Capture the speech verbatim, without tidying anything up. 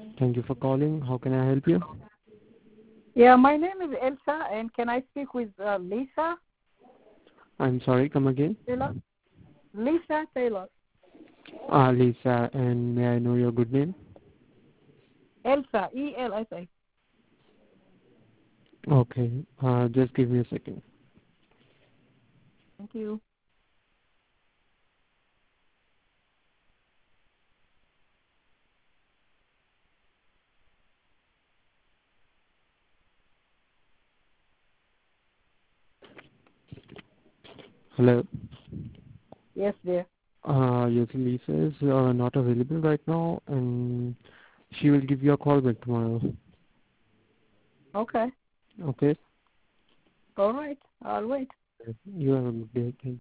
Thank you for calling. How can I help you? Yeah, my name is Elsa, and can I speak with uh, Lisa I'm sorry, come again. Taylor? Lisa Taylor. Ah, Lisa, and may I know your good name? Elsa, E L S A. Okay, uh, just give me a second. Thank you. Hello. Yes, dear. Uh, yes, Lisa is uh, not available right now, and she will give you a call back tomorrow. Okay. Okay. All right. I'll wait. You have a good day. Thank